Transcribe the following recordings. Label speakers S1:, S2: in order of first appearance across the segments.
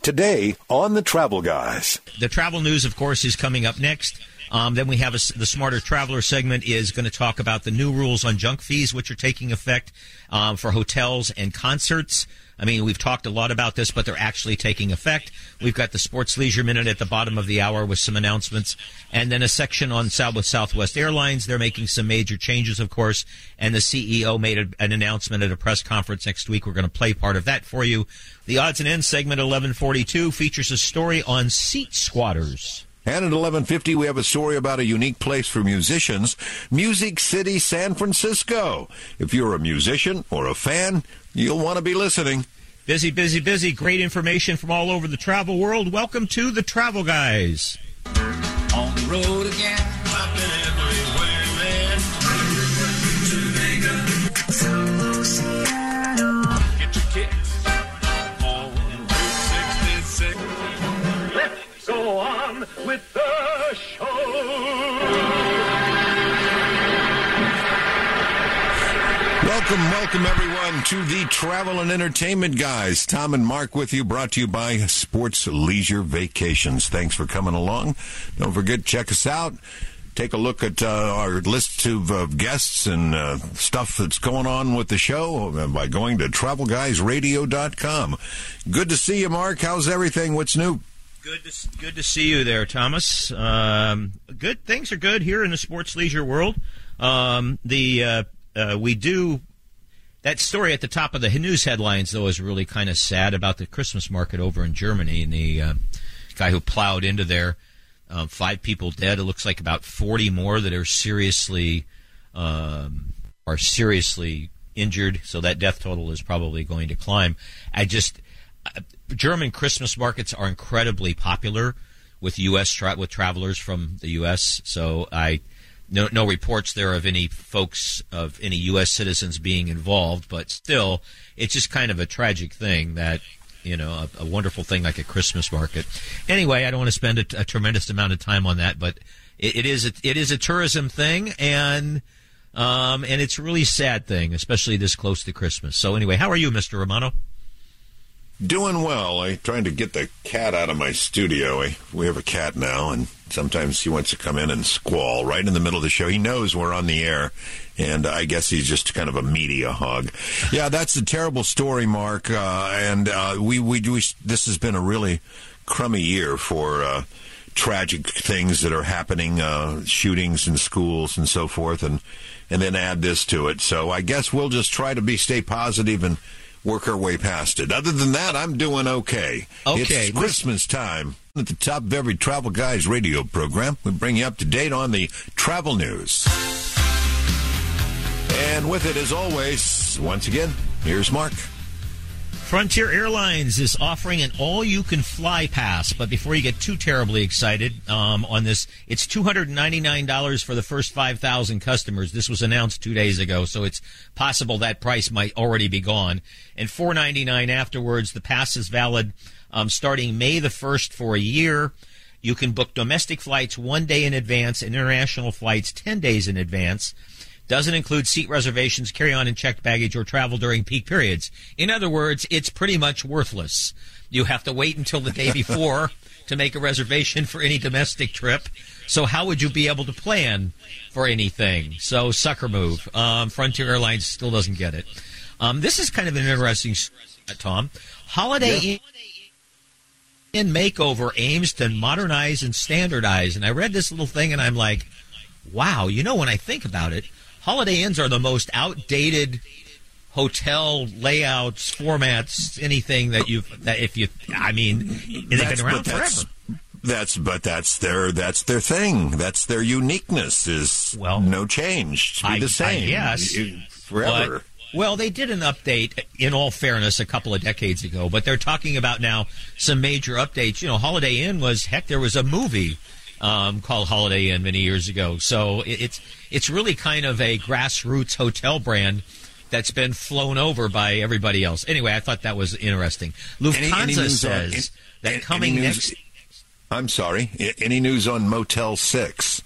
S1: Today on The Travel Guys.
S2: The travel news, of course, is coming up next. Then we have the Smarter Traveler segment is going to talk about the new rules on junk fees, which are taking effect for hotels and concerts. I mean, we've talked a lot about this, but they're actually taking effect. We've got the Sports Leisure Minute at the bottom of the hour with some announcements, and then a section on Southwest Airlines. They're making some major changes, of course, and the CEO made an announcement at a press conference next week. We're going to play part of that for you. The Odds and Ends segment, 1142, features a story on seat squatters.
S1: And at 11:50, we have a story about a unique place for musicians, Music City, San Francisco. If you're a musician or a fan, you'll want to be listening.
S2: Busy, busy, busy. Great information from all over the travel world. Welcome to the Travel Guys.
S3: On the road again. I've been everywhere, man. Get your kicks on Route 66. Let's go on with the show.
S1: Welcome everyone to the Travel and Entertainment Guys. Tom and Mark with you, brought to you by Sports Leisure Vacations. Thanks for coming along. Don't forget, check us out. Take a look at our list of guests and stuff that's going on with the show by going to TravelGuysRadio.com. Good to see you, Mark. How's everything? What's new?
S2: Good to see you there, Thomas. Good things are good here in the sports leisure world. We do. That story at the top of the news headlines, though, is really kind of sad about the Christmas market over in Germany and the guy who plowed into there. 5 people dead. It looks like about 40 more that are seriously injured. So that death total is probably going to climb. German Christmas markets are incredibly popular with with travelers from the U.S. So no reports there of any U.S. citizens being involved, but still, it's just kind of a tragic thing that, a wonderful thing like a Christmas market. Anyway, I don't want to spend a tremendous amount of time on that, but it is a tourism thing, and it's a really sad thing, especially this close to Christmas. So anyway, how are you, Mr. Romano?
S1: Doing well. I'm trying to get the cat out of my studio. We have a cat now, and sometimes he wants to come in and squall right in the middle of the show. He knows we're on the air, and I guess he's just kind of a media hog. Yeah, that's a terrible story, Mark. This has been a really crummy year for tragic things that are happening, shootings in schools and so forth, and then add this to it. So I guess we'll just try to stay positive and work our way past it. Other than that, I'm doing okay. It's Christmas time. At the top of every Travel Guys radio program, we bring you up to date on the travel news. And with it, as always, once again, here's Mark.
S2: Frontier Airlines is offering an all-you-can-fly pass, but before you get too terribly excited on this, it's $299 for the first 5,000 customers. This was announced 2 days ago, so it's possible that price might already be gone. And $499 afterwards. The pass is valid starting May the 1st for a year. You can book domestic flights 1 day in advance and international flights 10 days in advance. Doesn't include seat reservations, carry-on and checked baggage, or travel during peak periods. In other words, it's pretty much worthless. You have to wait until the day before to make a reservation for any domestic trip. So how would you be able to plan for anything? So sucker move. Frontier Airlines still doesn't get it. This is kind of an interesting, Tom. Holiday Inn makeover aims to modernize and standardize. And I read this little thing, and I'm like, wow, when I think about it, Holiday Inns are the most outdated hotel layouts, formats, anything they've been around forever.
S1: That's their thing. That's their uniqueness. No change. To be the same.
S2: Yes,
S1: forever.
S2: Well, they did an update, in all fairness, a couple of decades ago, but they're talking about now some major updates. Holiday Inn there was a movie called Holiday Inn many years ago. So it's really kind of a grassroots hotel brand that's been flown over by everybody else. Anyway, I thought that was interesting. Lufthansa says that coming next...
S1: I'm sorry. Any news on Motel 6?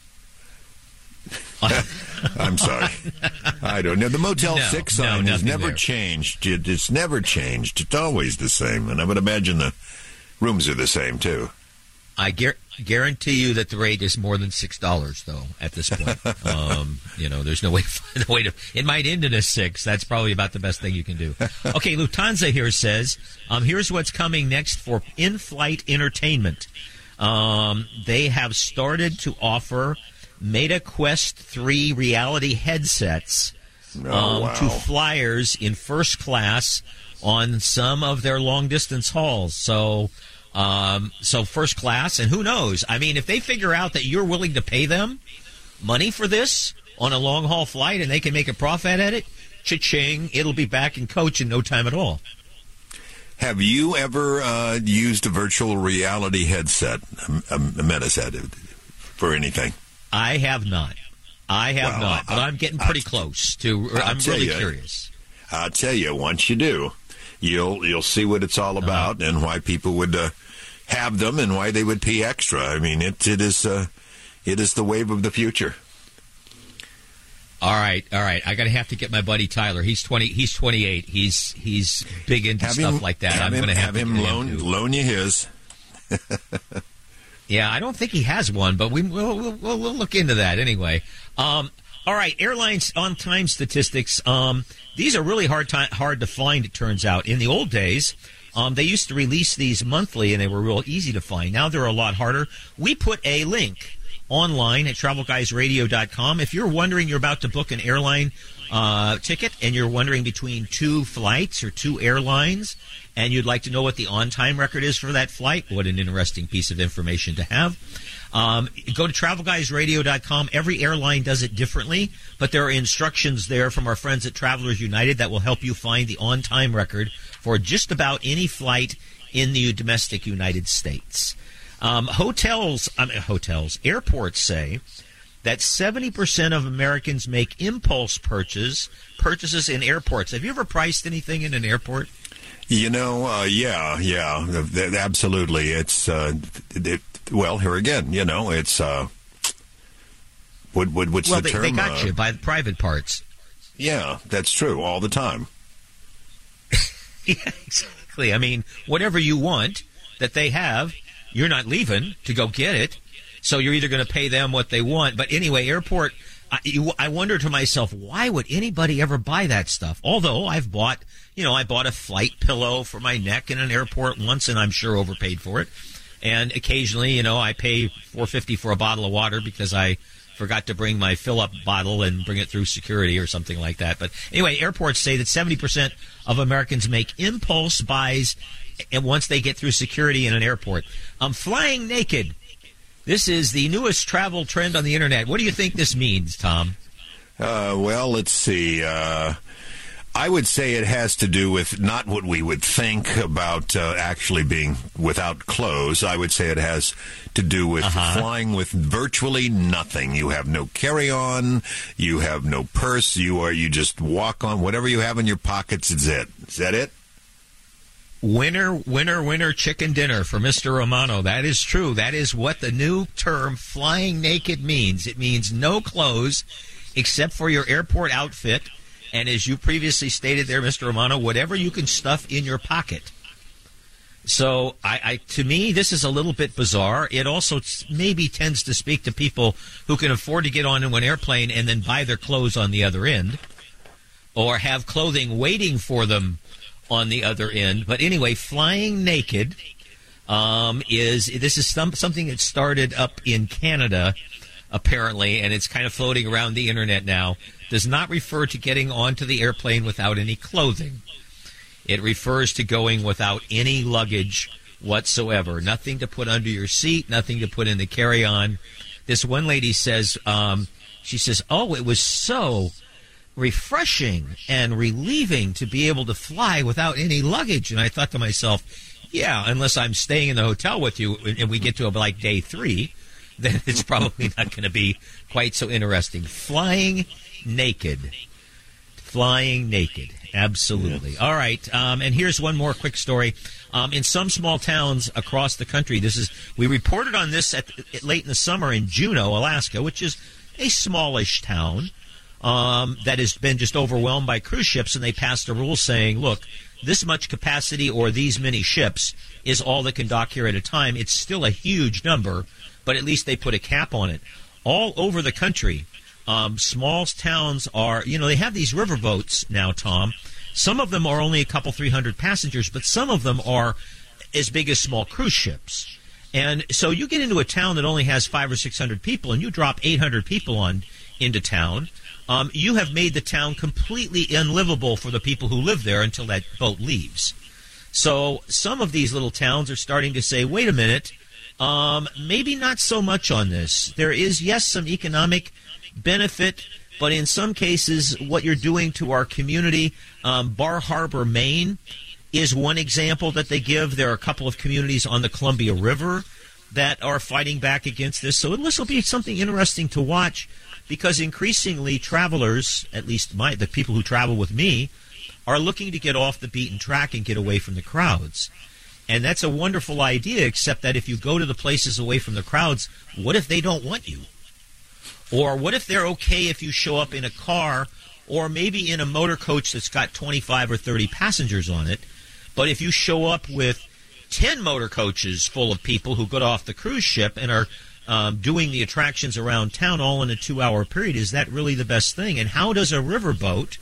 S1: I'm sorry. I don't know. The Motel 6 sign has never changed. It's never changed. It's always the same. And I would imagine Rooms are the same, too.
S2: I guarantee you that the rate is more than $6, though, at this point. There's no way to... It might end in a 6. That's probably about the best thing you can do. Okay, Lufthansa here says, here's what's coming next for in-flight entertainment. They have started to offer Meta Quest 3 reality headsets to flyers in first class on some of their long-distance hauls. So first class, and who knows? I mean, if they figure out that you're willing to pay them money for this on a long-haul flight and they can make a profit at it, cha-ching, it'll be back in coach in no time at all.
S1: Have you ever used a virtual reality headset, a Meta set, for anything?
S2: I have not. But I'm getting pretty close to. I'm really curious.
S1: I'll tell you, once you do, you'll see what it's all about and why people would have them and why they would pay extra. I mean, it is the wave of the future.
S2: All right. I have to get my buddy Tyler. He's 20. He's 28. He's big into stuff like that. I'm going to have him
S1: loan you his.
S2: Yeah, I don't think he has one, but we'll look into that anyway. All right, airlines on-time statistics. These are really hard to find, it turns out. In the old days, they used to release these monthly, and they were real easy to find. Now they're a lot harder. We put a link online at TravelGuysRadio.com. If you're wondering, you're about to book an airline ticket, and you're wondering between two flights or two airlines, and you'd like to know what the on-time record is for that flight, what an interesting piece of information to have. Go to TravelGuysRadio.com. Every airline does it differently, but there are instructions there from our friends at Travelers United that will help you find the on-time record for just about any flight in the domestic United States. Airports say that 70% of Americans make impulse purchases in airports. Have you ever priced anything in an airport?
S1: Yeah, absolutely. It's well, here again, it's what's the term?
S2: They got you by the private parts.
S1: Yeah, that's true all the time.
S2: Yeah, exactly. I mean, whatever you want that they have, you're not leaving to go get it. So you're either going to pay them what they want. But anyway, airport, I wonder to myself, why would anybody ever buy that stuff? Although I bought a flight pillow for my neck in an airport once, and I'm sure overpaid for it. And occasionally, I pay $4.50 for a bottle of water because I forgot to bring my fill-up bottle and bring it through security or something like that. But anyway, airports say that 70% of Americans make impulse buys and once they get through security in an airport. Flying naked. This is the newest travel trend on the Internet. What do you think this means, Tom?
S1: Well, let's see. I would say it has to do with not what we would think about actually being without clothes. I would say it has to do with flying with virtually nothing. You have no carry-on. You have no purse. You just walk on whatever you have in your pockets. Is it? Is that it?
S2: Winner, chicken dinner for Mr. Romano. That is true. That is what the new term flying naked means. It means no clothes except for your airport outfit. And as you previously stated there, Mr. Romano, whatever you can stuff in your pocket. So to me, this is a little bit bizarre. It also maybe tends to speak to people who can afford to get on an airplane and then buy their clothes on the other end or have clothing waiting for them on the other end. But anyway, flying naked is something that started up in Canada, apparently, and it's kind of floating around the Internet now. Does not refer to getting onto the airplane without any clothing. It refers to going without any luggage whatsoever. Nothing to put under your seat, nothing to put in the carry-on. This one lady says, it was so refreshing and relieving to be able to fly without any luggage. And I thought to myself, yeah, unless I'm staying in the hotel with you and we get to like day 3, then it's probably not going to be quite so interesting. Flying naked. Absolutely. Yes. All right. And here's one more quick story. In some small towns across the country, we reported on this late in the summer in Juneau, Alaska, which is a smallish town that has been just overwhelmed by cruise ships, and they passed a rule saying, look, this much capacity or these many ships is all that can dock here at a time. It's still a huge number, but at least they put a cap on it. All over the country, small towns are, they have these river boats now, Tom. Some of them are only a couple, 300 passengers, but some of them are as big as small cruise ships. And so you get into a town that only has 500 or 600 people, and you drop 800 people into town. You have made the town completely unlivable for the people who live there until that boat leaves. So some of these little towns are starting to say, wait a minute, maybe not so much on this. There is, yes, some economic benefit, but in some cases, what you're doing to our community, Bar Harbor, Maine, is one example that they give. There are a couple of communities on the Columbia River that are fighting back against this. So this will be something interesting to watch, because increasingly travelers, at least the people who travel with me, are looking to get off the beaten track and get away from the crowds. And that's a wonderful idea, except that if you go to the places away from the crowds, what if they don't want you? Or what if they're okay if you show up in a car or maybe in a motor coach that's got 25 or 30 passengers on it? But if you show up with 10 motor coaches full of people who got off the cruise ship and are doing the attractions around town all in a 2-hour period, is that really the best thing? And how does a riverboat,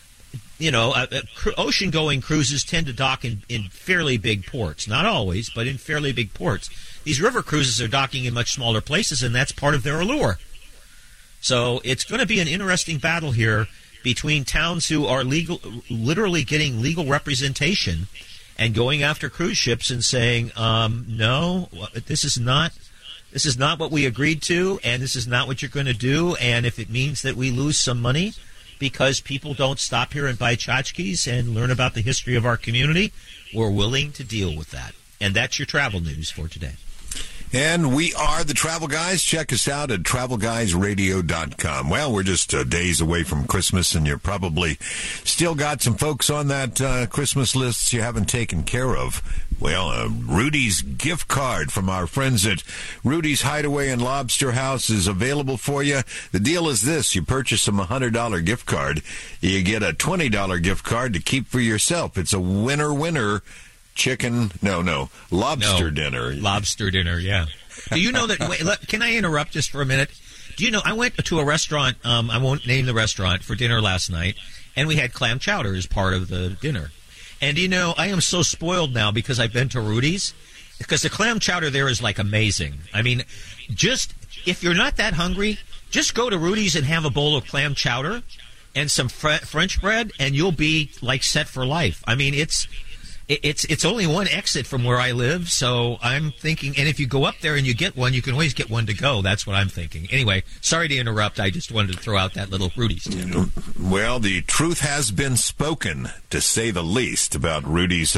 S2: ocean-going cruises tend to dock in fairly big ports. Not always, but in fairly big ports. These river cruises are docking in much smaller places, and that's part of their allure. So it's going to be an interesting battle here between towns who are literally getting legal representation and going after cruise ships and saying, no, this is not what we agreed to, and this is not what you're going to do. And if it means that we lose some money because people don't stop here and buy tchotchkes and learn about the history of our community, we're willing to deal with that. And that's your travel news for today.
S1: And we are the Travel Guys. Check us out at TravelGuysRadio.com. Well, we're just days away from Christmas, and you're probably still got some folks on that Christmas list you haven't taken care of. Well, Rudy's gift card from our friends at Rudy's Hideaway and Lobster House is available for you. The deal is this. You purchase them a $100 gift card. You get a $20 gift card to keep for yourself. It's a winner-winner lobster dinner.
S2: Lobster dinner, yeah. Do you know that, can I interrupt just for a minute? Do you know, I went to a restaurant, I won't name the restaurant, for dinner last night, and we had clam chowder as part of the dinner. And I am so spoiled now because I've been to Rudy's, because the clam chowder there is like amazing. I mean, just, if you're not that hungry, just go to Rudy's and have a bowl of clam chowder and some French bread, and you'll be like set for life. I mean, it's only one exit from where I live, so I'm thinking, and if you go up there and you get one, you can always get one to go. That's what I'm thinking. Anyway, sorry to interrupt. I just wanted to throw out that little Rudy's tip.
S1: Well, the truth has been spoken, to say the least, about Rudy's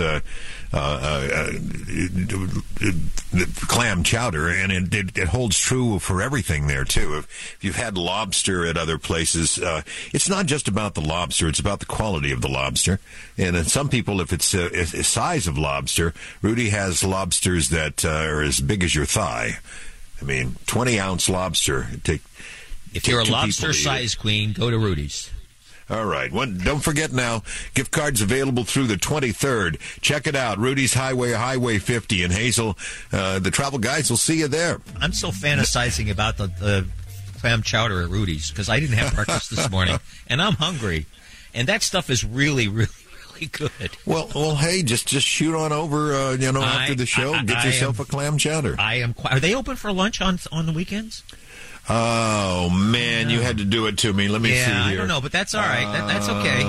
S1: clam chowder, and it holds true for everything there, too. If you've had lobster at other places, it's not just about the lobster, it's about the quality of the lobster. And some people, if it's a size of lobster, Rudy has lobsters that are as big as your thigh. I mean, 20-ounce lobster.
S2: If you're a lobster size queen, go to Rudy's.
S1: All right. Don't forget now, gift cards available through the 23rd. Check it out. Rudy's Highway 50 in Hazel. The Travel Guys will see you there.
S2: I'm still fantasizing about the clam chowder at Rudy's because I didn't have breakfast this morning, and I'm hungry. And that stuff is really, really, really good.
S1: Well, hey, just shoot on over, after the show. Get yourself a clam chowder.
S2: Are they open for lunch on the weekends?
S1: Oh, man, you had to do it to me. Let me see here.
S2: I don't know, but that's all right. That's okay.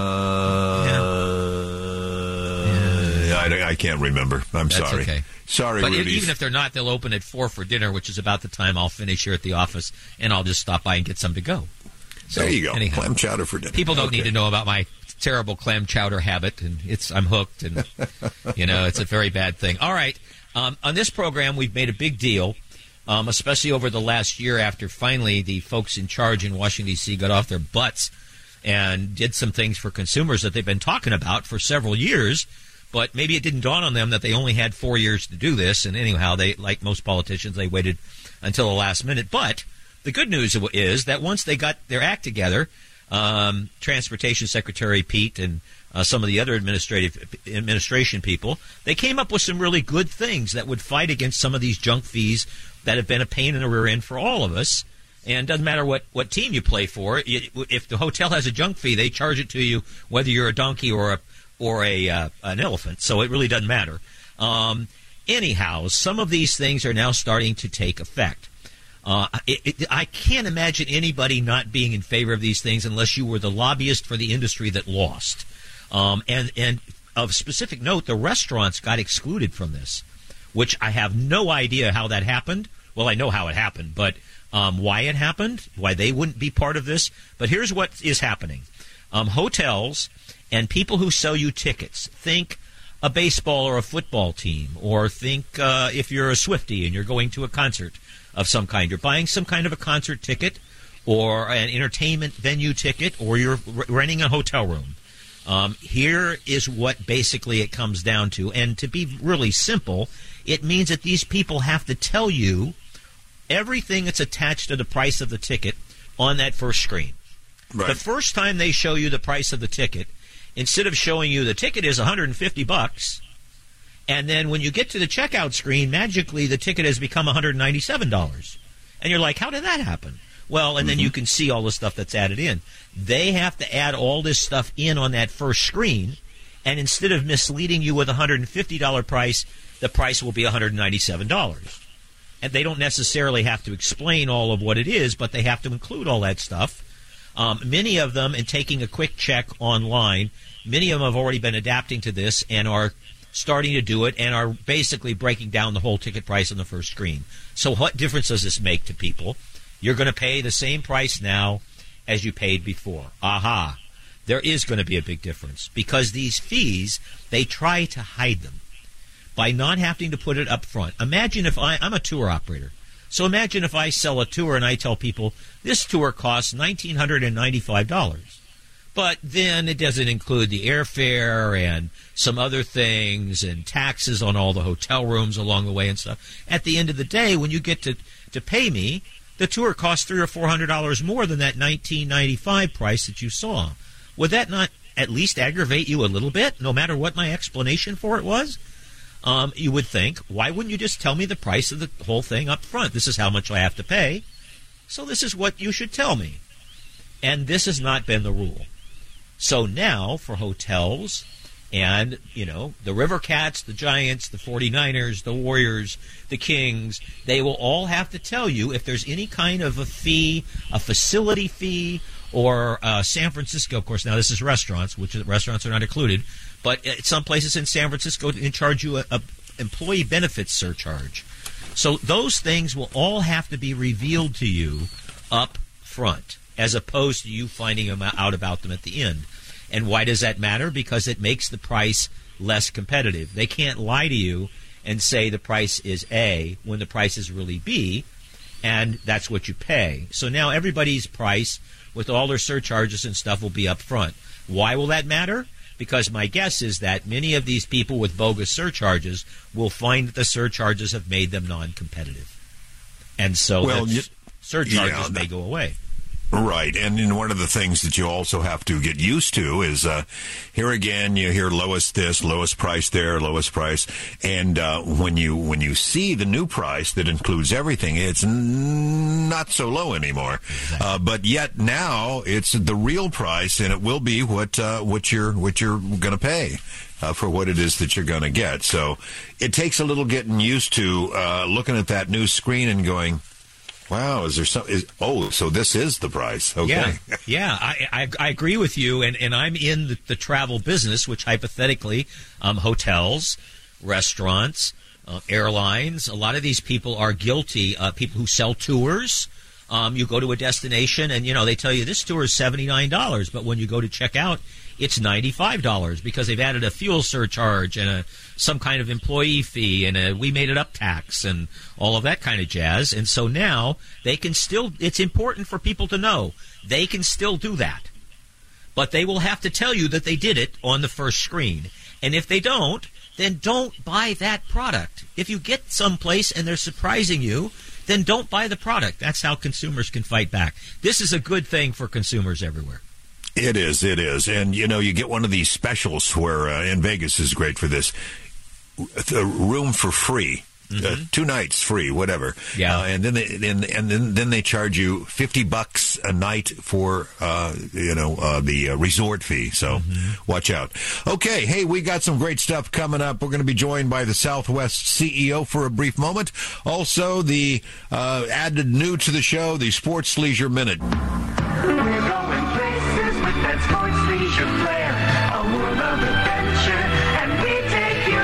S1: I can't remember. I'm sorry.
S2: Okay.
S1: Sorry,
S2: but
S1: Rudy's.
S2: Even if they're not, they'll open at 4 for dinner, which is about the time I'll finish here at the office, and I'll just stop by and get some to go. So,
S1: there you go.
S2: Anyhow,
S1: clam chowder for dinner.
S2: People don't need to know about my terrible clam chowder habit, and I'm hooked, and it's a very bad thing. All right. On this program, we've made a big deal. Especially over the last year after finally the folks in charge in Washington, D.C. got off their butts and did some things for consumers that they've been talking about for several years, but maybe it didn't dawn on them that they only had 4 years to do this, and anyhow, they, like most politicians, they waited until the last minute. But the good news is that once they got their act together, Transportation Secretary Pete and some of the other administration people, they came up with some really good things that would fight against some of these junk fees that have been a pain in the rear end for all of us. And it doesn't matter what team you play for. If the hotel has a junk fee, they charge it to you whether you're a donkey or an elephant. So it really doesn't matter. Anyhow, some of these things are now starting to take effect. I can't imagine anybody not being in favor of these things unless you were the lobbyist for the industry that lost. And of specific note, the restaurants got excluded from this, which I have no idea how that happened. Well, I know how it happened, but why it happened, why they wouldn't be part of this. But here's what is happening. Hotels and people who sell you tickets, think a baseball or a football team, or think if you're a Swiftie and you're going to a concert of some kind, you're buying some kind of a concert ticket or an entertainment venue ticket, or you're renting a hotel room. Here is what basically it comes down to. And to be really simple, it means that these people have to tell you everything that's attached to the price of the ticket on that first screen. Right. The first time they show you the price of the ticket, instead of showing you the ticket is $150, and then when you get to the checkout screen, magically the ticket has become $197. And you're like, how did that happen? Well, and then you can see all the stuff that's added in. They have to add all this stuff in on that first screen, and instead of misleading you with a $150 price, the price will be $197. And they don't necessarily have to explain all of what it is, but they have to include all that stuff. Many of them, and taking a quick check online, many of them have already been adapting to this and are starting to do it and are basically breaking down the whole ticket price on the first screen. So what difference does this make to people? You're going to pay the same price now as you paid before. Aha. There is going to be a big difference because these fees, they try to hide them by not having to put it up front. Imagine if I'm a tour operator. So imagine if I sell a tour and I tell people this tour costs $1,995. But then it doesn't include the airfare and some other things and taxes on all the hotel rooms along the way and stuff. At the end of the day, when you get to pay me, the tour costs $300 or $400 more than that $1,995 price that you saw. Would that not at least aggravate you a little bit, no matter what my explanation for it was? You would think, why wouldn't you just tell me the price of the whole thing up front? This is how much I have to pay, so this is what you should tell me. And this has not been the rule. So now for hotels and, the River Cats, the Giants, the 49ers, the Warriors, the Kings, they will all have to tell you if there's any kind of a fee, a facility fee, or San Francisco, of course, now this is restaurants, which restaurants are not included, but some places in San Francisco can charge you a employee benefits surcharge. So those things will all have to be revealed to you up front, as opposed to you finding out about them at the end. And why does that matter? Because it makes the price less competitive. They can't lie to you and say the price is A when the price is really B, and that's what you pay. So now everybody's price with all their surcharges and stuff will be up front. Why will that matter? Because my guess is that many of these people with bogus surcharges will find that the surcharges have made them non-competitive. And so surcharges may go away.
S1: Right, and one of the things that you also have to get used to is here again you hear lowest this, lowest price there, lowest price, and when you see the new price that includes everything, it's not so low anymore. But yet now it's the real price, and it will be what you're going to pay. For what it is that you're going to get. So it takes a little getting used to looking at that new screen and going, wow, is there some? So this is the price. Okay.
S2: Yeah, I agree with you, and I'm in the travel business, which hypothetically, hotels, restaurants, airlines, a lot of these people are guilty. People who sell tours. You go to a destination, and they tell you this tour is $79, but when you go to check out, it's $95 because they've added a fuel surcharge and some kind of employee fee and a we made it up tax and all of that kind of jazz. And so now they can still, it's important for people to know, they can still do that. But they will have to tell you that they did it on the first screen. And if they don't, then don't buy that product. If you get someplace and they're surprising you, then don't buy the product. That's how consumers can fight back. This is a good thing for consumers everywhere.
S1: It is. And, you get one of these specials where, and Vegas is great for this, the room for free. 2 nights free, whatever.
S2: Yeah.
S1: And then they charge you $50 a night for the resort fee. So watch out. Okay, hey, we got some great stuff coming up. We're going to be joined by the Southwest CEO for a brief moment. Also, the added new to the show, the Sports Leisure Minute.
S4: We're going places with that sports leisure flair, a world of adventure, and we take you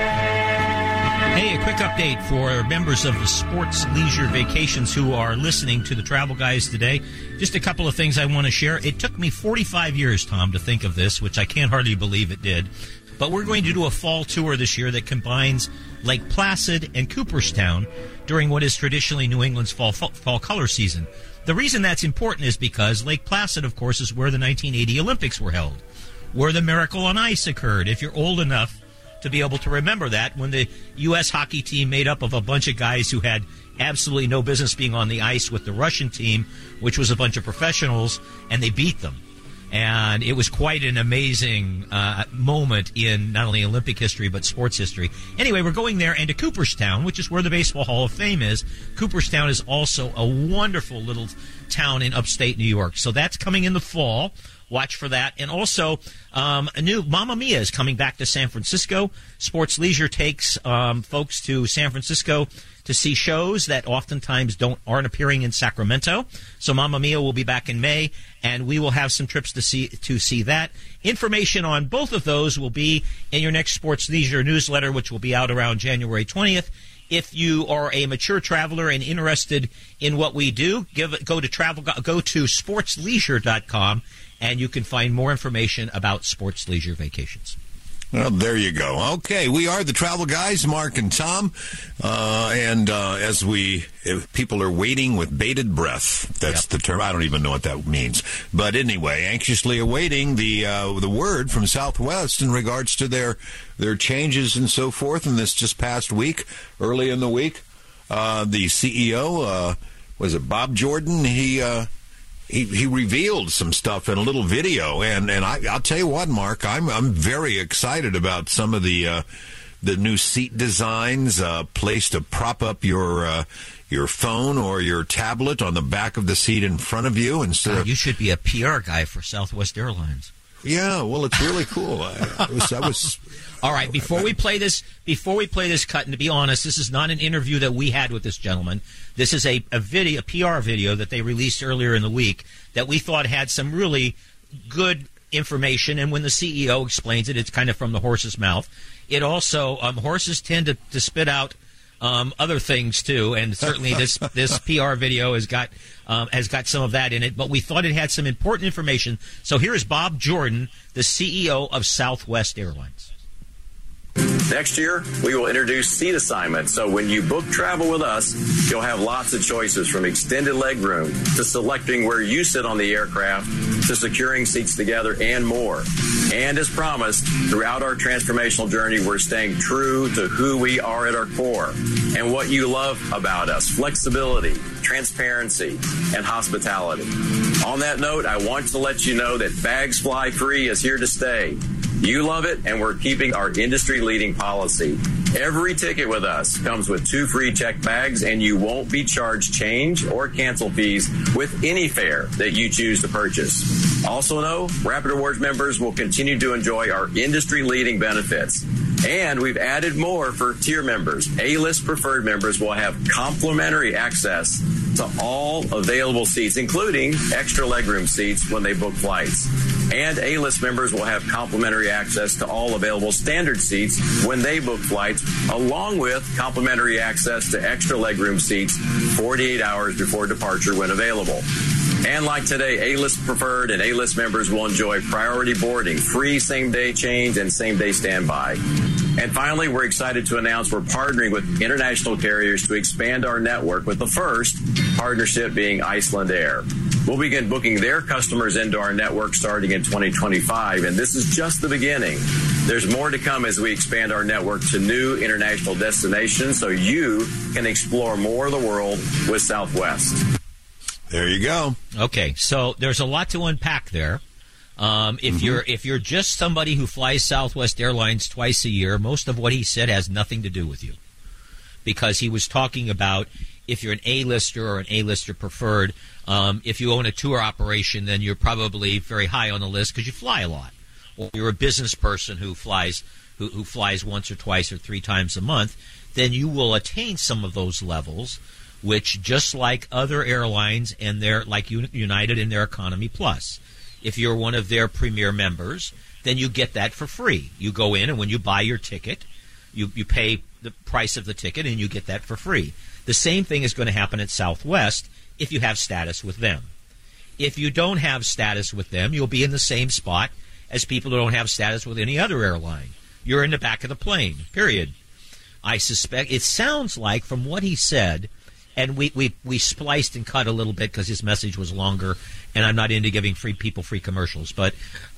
S4: there.
S2: Hey, a quick update for members of the Sports Leisure Vacations who are listening to the Travel Guys today. Just a couple of things I want to share. It took me 45 years, Tom, to think of this, which I can't hardly believe it did. But we're going to do a fall tour this year that combines Lake Placid and Cooperstown during what is traditionally New England's fall color season. The reason that's important is because Lake Placid, of course, is where the 1980 Olympics were held, where the Miracle on Ice occurred. If you're old enough to be able to remember that, when the U.S. hockey team made up of a bunch of guys who had absolutely no business being on the ice with the Russian team, which was a bunch of professionals, and they beat them. And it was quite an amazing moment in not only Olympic history, but sports history. Anyway, we're going there, and to Cooperstown, which is where the Baseball Hall of Fame is. Cooperstown is also a wonderful little town in upstate New York. So that's coming in the fall. Watch for that. And also, a new Mamma Mia is coming back to San Francisco. Sports Leisure takes folks to San Francisco to see shows that oftentimes aren't appearing in Sacramento. So Mamma Mia will be back in May, and we will have some trips to see that. Information on both of those will be in your next Sports Leisure newsletter, which will be out around January 20th. If you are a mature traveler and interested in what we do, go to sportsleisure.com, and you can find more information about Sports Leisure Vacations.
S1: Well, there you go. Okay, we are the Travel Guys, Mark and Tom, and if people are waiting with bated breath. That's the term. I don't even know what that means. But anyway, anxiously awaiting the word from Southwest in regards to their changes and so forth. And this just past week, early in the week, the CEO, was it Bob Jordan? He revealed some stuff in a little video, and I'll tell you what, Mark, I'm very excited about some of the new seat designs, place to prop up your phone or your tablet on the back of the seat in front of you instead of.
S2: You should be a PR guy for Southwest Airlines.
S1: Yeah, well, it's really cool. I was.
S2: All right, before we play this cut, and to be honest, this is not an interview that we had with this gentleman. This is a PR video that they released earlier in the week that we thought had some really good information. And when the CEO explains it, it's kind of from the horse's mouth. It also, horses tend to spit out other things too, and certainly this PR video has got some of that in it. But we thought it had some important information. So here is Bob Jordan, the CEO of Southwest Airlines.
S5: Next year, we will introduce seat assignment. So when you book travel with us, you'll have lots of choices, from extended leg room to selecting where you sit on the aircraft to securing seats together and more. And as promised, throughout our transformational journey, we're staying true to who we are at our core and what you love about us: flexibility, transparency, and hospitality. On that note, I want to let you know that Bags Fly Free is here to stay. You love it, and we're keeping our industry-leading policy. Every ticket with us comes with 2 free checked bags, and you won't be charged change or cancel fees with any fare that you choose to purchase. Also know, Rapid Rewards members will continue to enjoy our industry-leading benefits. And we've added more for tier members. A-List Preferred members will have complimentary access to all available seats, including extra legroom seats when they book flights. And A-List members will have complimentary access to all available standard seats when they book flights, along with complimentary access to extra legroom seats 48 hours before departure when available. And like today, A-List Preferred and A-List members will enjoy priority boarding, free same-day change, and same-day standby. And finally, we're excited to announce we're partnering with international carriers to expand our network, with the first partnership being Iceland Air. We'll begin booking their customers into our network starting in 2025, and this is just the beginning. There's more to come as we expand our network to new international destinations so you can explore more of the world with Southwest.
S1: There you go.
S2: Okay, so there's a lot to unpack there. If you're just somebody who flies Southwest Airlines twice a year, most of what he said has nothing to do with you, because he was talking about if you're an A-lister or an A-lister preferred. If you own a tour operation, then you're probably very high on the list because you fly a lot, or you're a business person who flies once or twice or 3 times a month. Then you will attain some of those levels, which, just like other airlines and their, like United and their Economy Plus, if you're one of their premier members, then you get that for free. You go in, and when you buy your ticket, you pay the price of the ticket, and you get that for free. The same thing is going to happen at Southwest if you have status with them. If you don't have status with them, you'll be in the same spot as people who don't have status with any other airline. You're in the back of the plane, period. I suspect, it sounds like, from what he said, and we spliced and cut a little bit because his message was longer, and I'm not into giving free commercials. But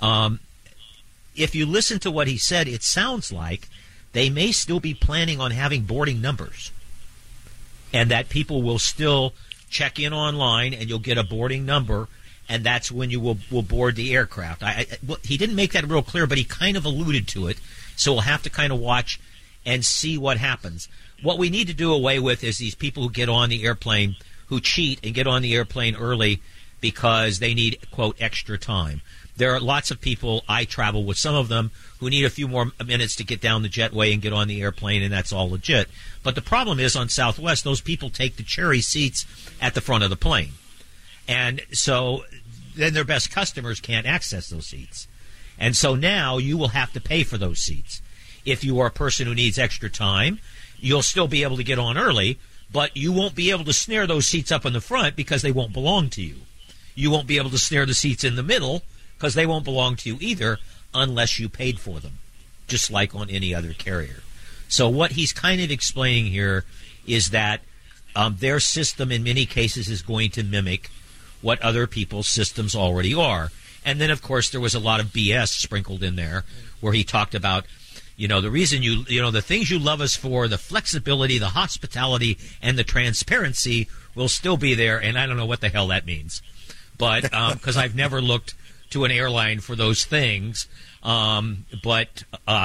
S2: if you listen to what he said, it sounds like they may still be planning on having boarding numbers, and that people will still check in online, and you'll get a boarding number, and that's when you will board the aircraft. He didn't make that real clear, but he kind of alluded to it, so we'll have to kind of watch and see what happens. What we need to do away with is these people who get on the airplane, who cheat and get on the airplane early because they need, quote, extra time. There are lots of people, I travel with some of them, who need a few more minutes to get down the jetway and get on the airplane, and that's all legit. But the problem is, on Southwest, those people take the cherry seats at the front of the plane. And so then their best customers can't access those seats. And so now you will have to pay for those seats. If you are a person who needs extra time, you'll still be able to get on early, but you won't be able to snare those seats up in the front because they won't belong to you. You won't be able to snare the seats in the middle because they won't belong to you either unless you paid for them, just like on any other carrier. So what he's kind of explaining here is that their system in many cases is going to mimic what other people's systems already are. And then, of course, there was a lot of BS sprinkled in there where he talked about, the reason the things you love us for, the flexibility, the hospitality, and the transparency will still be there. And I don't know what the hell that means. But because I've never looked to an airline for those things. But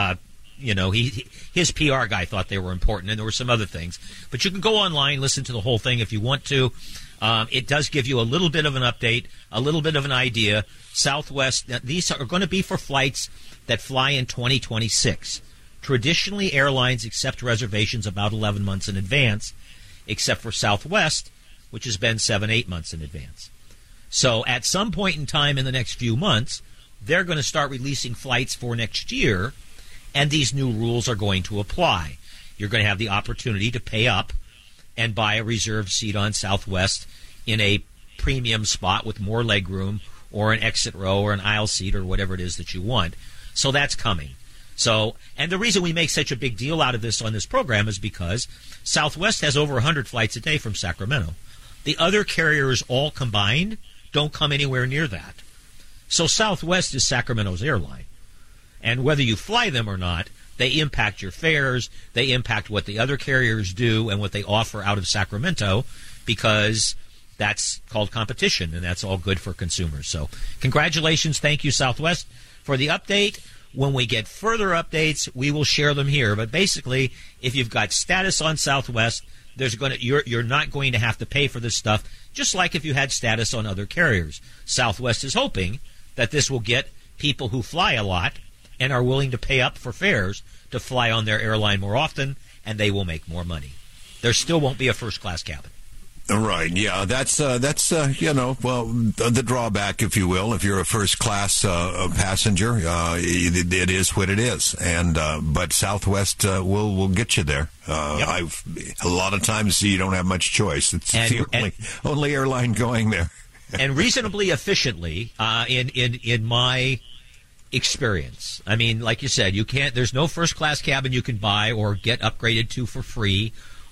S2: his PR guy thought they were important, and there were some other things. But you can go online, listen to the whole thing if you want to. It does give you a little bit of an update, a little bit of an idea. Southwest, these are going to be for flights that fly in 2026. Traditionally, airlines accept reservations about 11 months in advance, except for Southwest, which has been 7-8 months in advance. So at some point in time in the next few months, they're going to start releasing flights for next year, and these new rules are going to apply. You're going to have the opportunity to pay up and buy a reserved seat on Southwest in a premium spot with more legroom, or an exit row, or an aisle seat, or whatever it is that you want. So that's coming. So, and the reason we make such a big deal out of this on this program is because Southwest has over 100 flights a day from Sacramento. The other carriers all combined don't come anywhere near that. So Southwest is Sacramento's airline. And whether you fly them or not, they impact your fares, they impact what the other carriers do and what they offer out of Sacramento, because that's called competition, and that's all good for consumers. So congratulations. Thank you, Southwest, for the update. When we get further updates, we will share them here. But basically, if you've got status on Southwest, you're not going to have to pay for this stuff, just like if you had status on other carriers. Southwest is hoping that this will get people who fly a lot and are willing to pay up for fares to fly on their airline more often, and they will make more money. There still won't be a first-class cabin.
S1: Right, yeah, that's the drawback, if you will. If you're a first-class passenger, it is what it is. And but Southwest will get you there. Yep. A lot of times you don't have much choice. It's the only airline going there.
S2: And reasonably efficiently, in my experience. I mean, like you said, there's no first-class cabin you can buy or get upgraded to for free,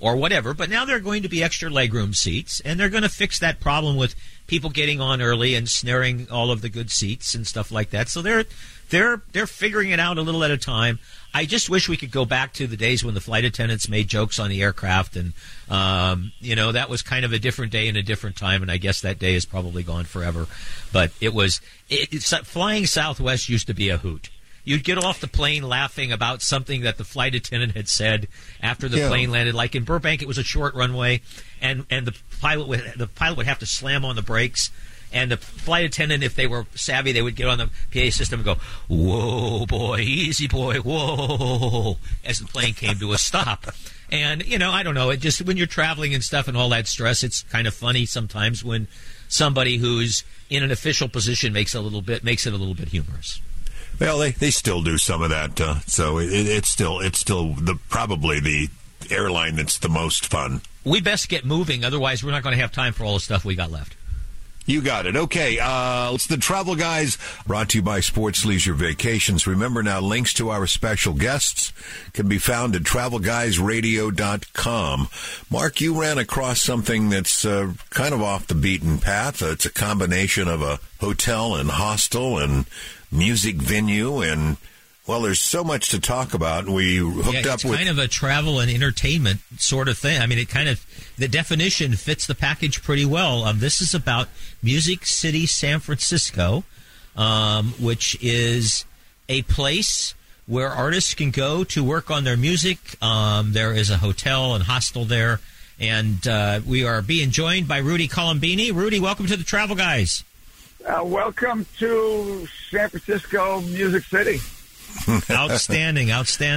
S2: or whatever. But now there are going to be extra legroom seats, and they're going to fix that problem with people getting on early and snaring all of the good seats and stuff like that. So they're figuring it out a little at a time. I just wish we could go back to the days when the flight attendants made jokes on the aircraft, and that was kind of a different day and a different time, and I guess that day is probably gone forever. But flying Southwest used to be a hoot. You'd get off the plane laughing about something that the flight attendant had said after the plane landed. Like in Burbank, it was a short runway, and the pilot would have to slam on the brakes. And the flight attendant, if they were savvy, they would get on the PA system and go, "Whoa, boy, easy, boy, whoa," as the plane came to a stop. And, I don't know, it just, when you're traveling and stuff and all that stress, it's kind of funny sometimes when somebody who's in an official position makes it a little bit humorous.
S1: Well, they still do some of that, so it's still probably the airline that's the most fun.
S2: We best get moving, otherwise we're not going to have time for all the stuff we got left.
S1: You got it. Okay, it's the Travel Guys, brought to you by Sports Leisure Vacations. Remember now, links to our special guests can be found at travelguysradio.com. Mark, you ran across something that's kind of off the beaten path. It's a combination of a hotel and hostel and music venue, and well, there's so much to talk about. We hooked up with...
S2: kind of a travel and entertainment sort of thing. I mean, the definition fits the package pretty well. This is about Music City, San Francisco, which is a place where artists can go to work on their music. There is a hotel and hostel there, and we are being joined by Rudy Colombini. Rudy, welcome to the Travel Guys.
S6: Welcome to San Francisco, Music City.
S2: Outstanding.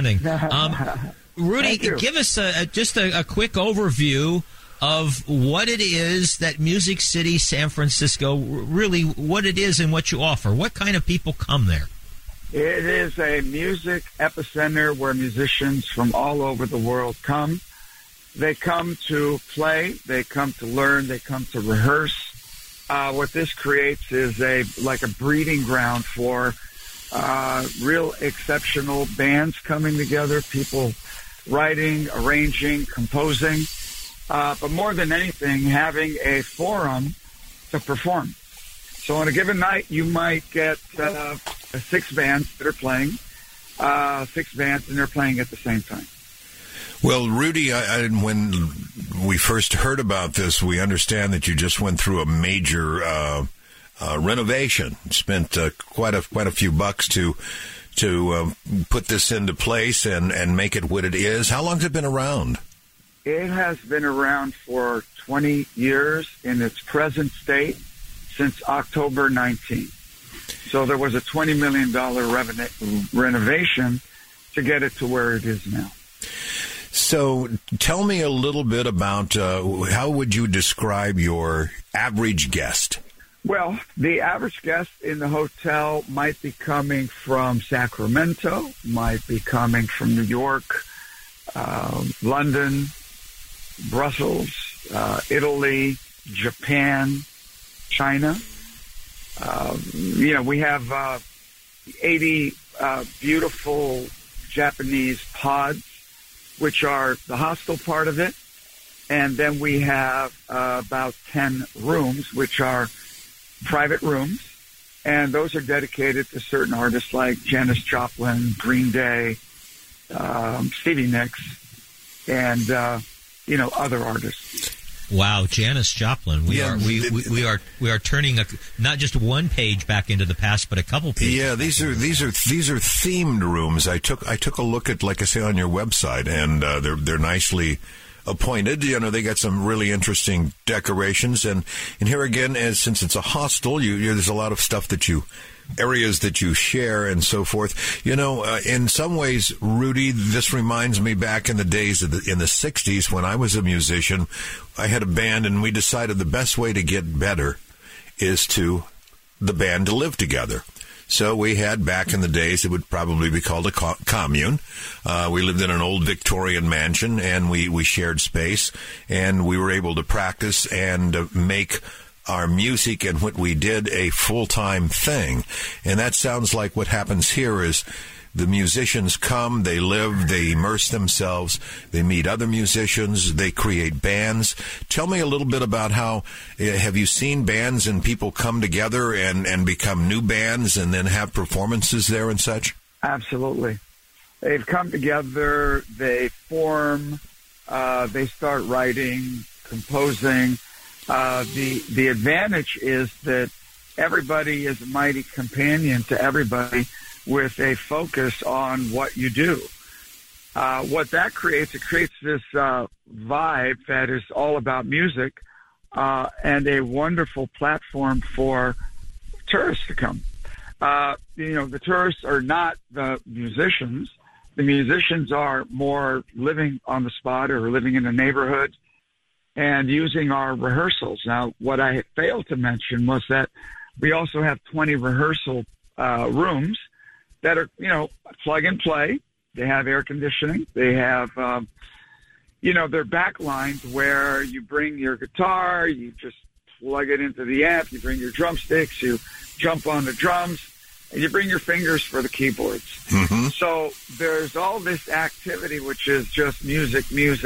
S2: Rudy, give us just a quick overview of what it is that Music City, San Francisco, really what it is and what you offer. What kind of people come there?
S6: It is a music epicenter where musicians from all over the world come. They come to play, they come to learn, they come to rehearse. What this creates is a breeding ground for real exceptional bands coming together, people writing, arranging, composing, but more than anything, having a forum to perform. So on a given night, you might get 6 bands that are playing, 6 bands, and they're playing at the same time.
S1: Well, Rudy, when we first heard about this, we understand that you just went through a major renovation. Spent quite a few bucks to put this into place and make it what it is. How long has it been around?
S6: It has been around for 20 years in its present state since October 19th. So there was a $20 million renovation to get it to where it is now.
S1: So tell me a little bit about how would you describe your average guest?
S6: Well, the average guest in the hotel might be coming from Sacramento, might be coming from New York, London, Brussels, Italy, Japan, China. We have 80 beautiful Japanese pods, which are the hostel part of it. And then we have about 10 rooms, which are private rooms. And those are dedicated to certain artists like Janis Joplin, Green Day, Stevie Nicks, and, other artists.
S2: Wow, Janis Joplin. We are turning not just one page back into the past, but a couple pages.
S1: Yeah, these are themed rooms. I took a look at, like I say, on your website, and they're nicely appointed. They got some really interesting decorations, and here again, since it's a hostel, there's a lot of stuff areas that you share and so forth. In some ways, Rudy, this reminds me back in the days in the 60s when I was a musician. I had a band, and we decided the best way to get better is the band to live together. So we had, back in the days, it would probably be called a commune. We lived in an old Victorian mansion, and we shared space, and we were able to practice and make our music and what we did a full-time thing. And that sounds like what happens here is the musicians come, they live, they immerse themselves, they meet other musicians, they create bands. Tell me a little bit about how, have you seen bands and people come together and become new bands and then have performances there and such?
S6: Absolutely. They've come together, they form, they start writing, composing. The advantage is that everybody is a mighty companion to everybody with a focus on what you do. What that creates, it creates this vibe that is all about music and a wonderful platform for tourists to come. The tourists are not the musicians. The musicians are more living on the spot or living in a neighborhood and using our rehearsals. Now, what I failed to mention was that we also have 20 rehearsal rooms that are, plug and play. They have air conditioning. They have, they're backlined where you bring your guitar, you just plug it into the amp, you bring your drumsticks, you jump on the drums, and you bring your fingers for the keyboards.
S1: Mm-hmm.
S6: So there's all this activity, which is just music,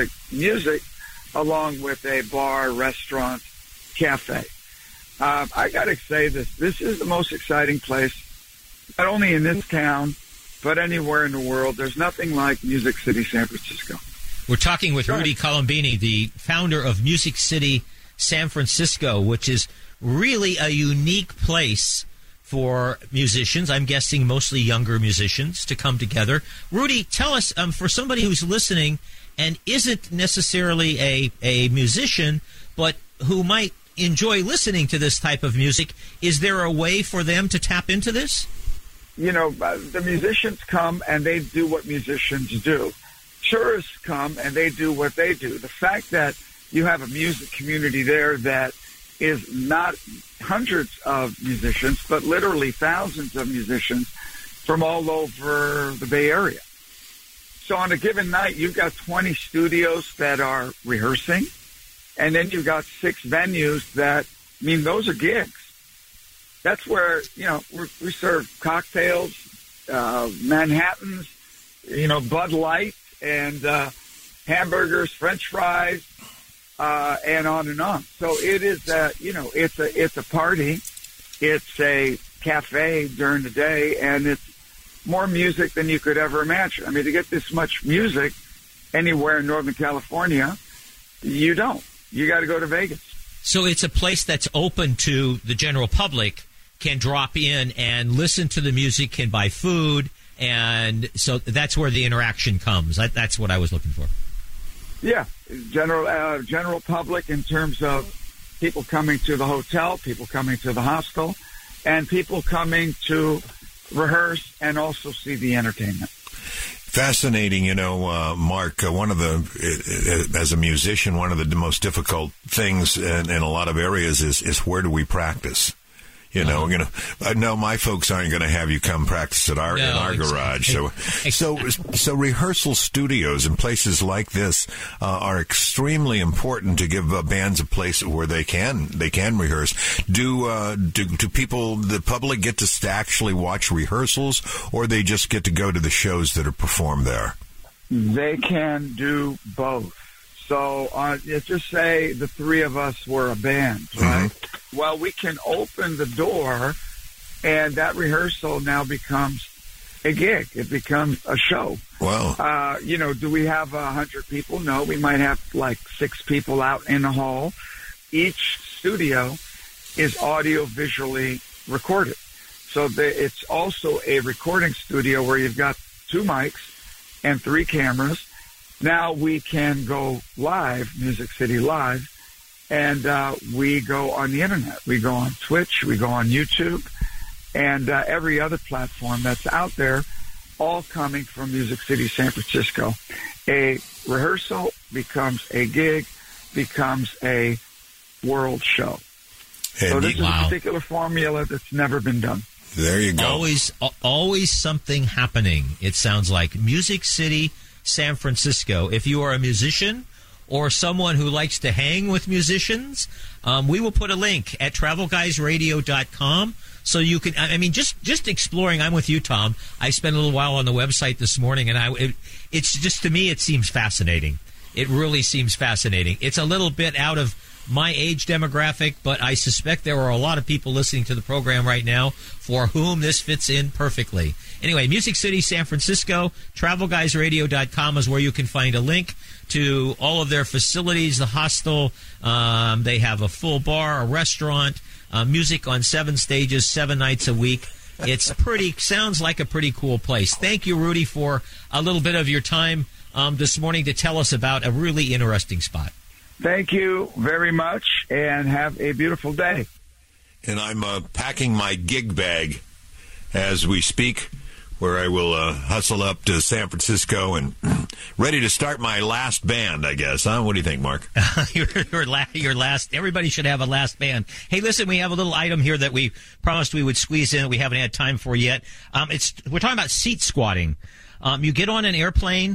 S6: along with a bar, restaurant, cafe. I got to say this is the most exciting place, not only in this town, but anywhere in the world. There's nothing like Music City, San Francisco.
S2: We're talking with Rudy Colombini, the founder of Music City, San Francisco, which is really a unique place for musicians, I'm guessing mostly younger musicians, to come together. Rudy, tell us, for somebody who's listening and isn't necessarily a musician, but who might enjoy listening to this type of music, is there a way for them to tap into this?
S6: The musicians come and they do what musicians do. Tourists come and they do what they do. The fact that you have a music community there that is not hundreds of musicians, but literally thousands of musicians from all over the Bay Area. So on a given night, you've got 20 studios that are rehearsing, and then you've got 6 venues that, those are gigs. That's where, we serve cocktails, Manhattans, Bud Light, and hamburgers, French fries, and on and on. So it is, it's a party. It's a cafe during the day, and it's more music than you could ever imagine. To get this much music anywhere in Northern California, you don't. You got to go to Vegas.
S2: So it's a place that's open to the general public, can drop in and listen to the music, can buy food, and so that's where the interaction comes. That's what I was looking for.
S6: Yeah, general public in terms of people coming to the hotel, people coming to the hostel, and people coming to rehearse and also see the entertainment.
S1: Fascinating, Mark, one of the, as a musician, one of the most difficult things in a lot of areas is where do we practice? No, my folks aren't going to have you come practice at in our garage. So rehearsal studios and places like this are extremely important to give bands a place where they can rehearse. Do people, the public, get to actually watch rehearsals, or they just get to go to the shows that are performed there?
S6: They can do both. So let's just say the 3 of us were a band, right? Mm-hmm. Well, we can open the door, and that rehearsal now becomes a gig. It becomes a show.
S1: Wow.
S6: Do we have 100 people? No, we might have like 6 people out in the hall. Each studio is audio-visually recorded. So it's also a recording studio where you've got 2 mics and 3 cameras. Now we can go live, Music City Live, and we go on the Internet. We go on Twitch, we go on YouTube, and every other platform that's out there, all coming from Music City, San Francisco. A rehearsal becomes a gig, becomes a world show. So this is a particular formula that's never been done.
S1: There you go.
S2: Always something happening, it sounds like. Music City, San Francisco. If you are a musician or someone who likes to hang with musicians, we will put a link at travelguysradio.com. So you can, I mean, just exploring. I'm with you, Tom. I spent a little while on the website this morning, and it's just, to me, it seems fascinating. It really seems fascinating. It's a little bit out of my age demographic, but I suspect there are a lot of people listening to the program right now for whom this fits in perfectly. Anyway, Music City, San Francisco, travelguysradio.com is where you can find a link to all of their facilities, the hostel. They have a full bar, a restaurant, music on 7 stages, 7 nights a week. Sounds like a pretty cool place. Thank you, Rudy, for a little bit of your time this morning to tell us about a really interesting spot.
S6: Thank you very much, and have a beautiful day.
S1: And I'm packing my gig bag as we speak, where I will hustle up to San Francisco and ready to start my last band, I guess. Huh? What do you think, Mark?
S2: your last. Everybody should have a last band. Hey, listen, we have a little item here that we promised we would squeeze in that we haven't had time for yet. We're talking about seat squatting. You get on an airplane,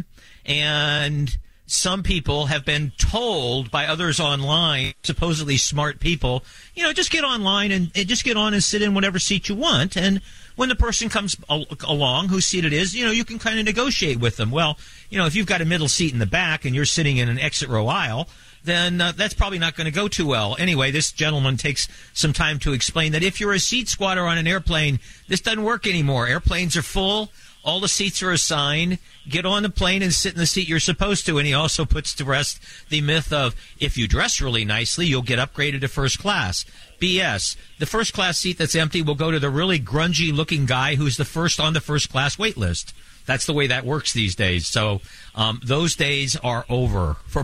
S2: and some people have been told by others online, supposedly smart people, just get online and just get on and sit in whatever seat you want. And when the person comes along, whose seat it is, you can kind of negotiate with them. Well, if you've got a middle seat in the back and you're sitting in an exit row aisle, then that's probably not going to go too well. Anyway, this gentleman takes some time to explain that if you're a seat squatter on an airplane, this doesn't work anymore. Airplanes are full. All the seats are assigned. Get on the plane and sit in the seat you're supposed to. And he also puts to rest the myth of if you dress really nicely, you'll get upgraded to first class. BS. The first class seat that's empty will go to the really grungy-looking guy who's the first on the first class wait list. That's the way that works these days. So those days are over for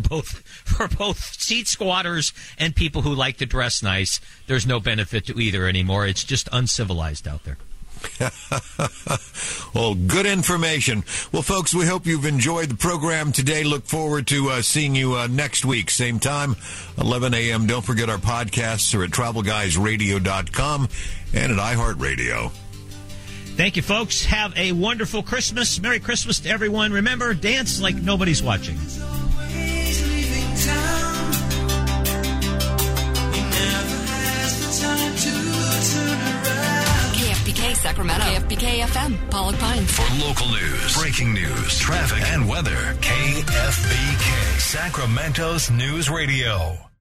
S2: both seat squatters and people who like to dress nice. There's no benefit to either anymore. It's just uncivilized out there.
S1: Well, good information. Well, folks, we hope you've enjoyed the program today. Look forward to seeing you next week, same time, 11 a.m. Don't forget our podcasts are at travelguysradio.com and at iHeartRadio.
S2: Thank you, folks. Have a wonderful Christmas. Merry Christmas to everyone. Remember, dance like nobody's watching.
S7: KFBK Sacramento, KFBK FM, Pollock Pines.
S8: For local news, breaking news, traffic, and weather, KFBK, Sacramento's News Radio.